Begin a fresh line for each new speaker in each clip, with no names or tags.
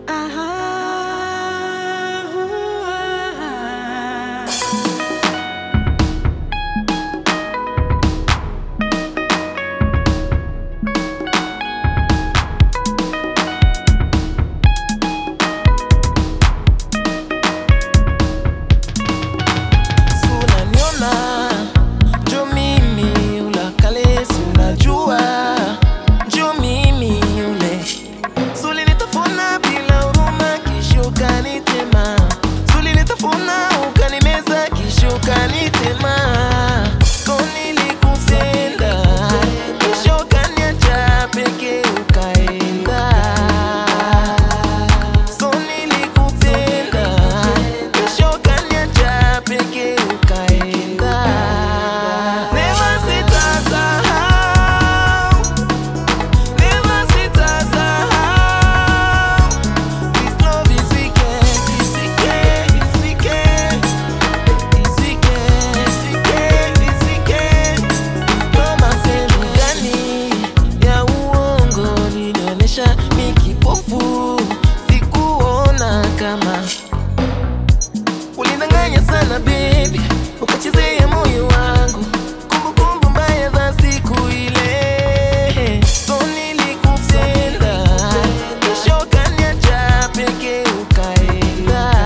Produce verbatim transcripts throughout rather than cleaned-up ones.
Ulidanganya sana baby, ukachezea moyo wangu, kumbukumbu mbaya za siku ile. So nilikupenda, kesho ukaniacha peke ukaenda.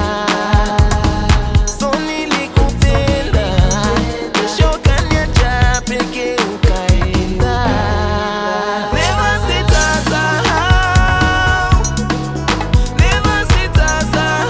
So nilikupenda, kesho ukaniacha peke ukaenda. Never sitasahau, never sitasahau.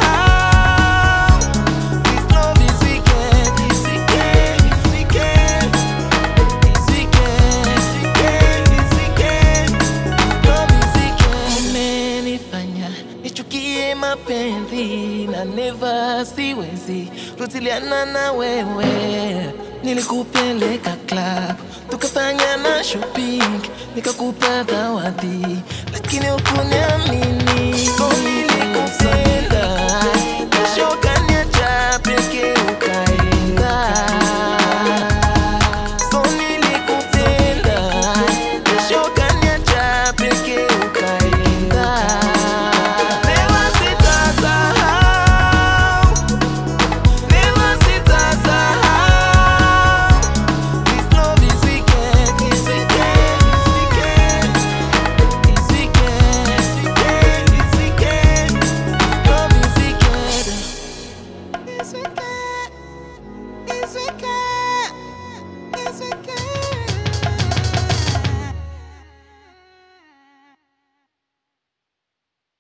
Nichukie mapenzi na never siwezi rutiliana na wewe. Nilikupeleka club, tukafanya na shopping, nikakupa zawadi, lakini hukuniamini.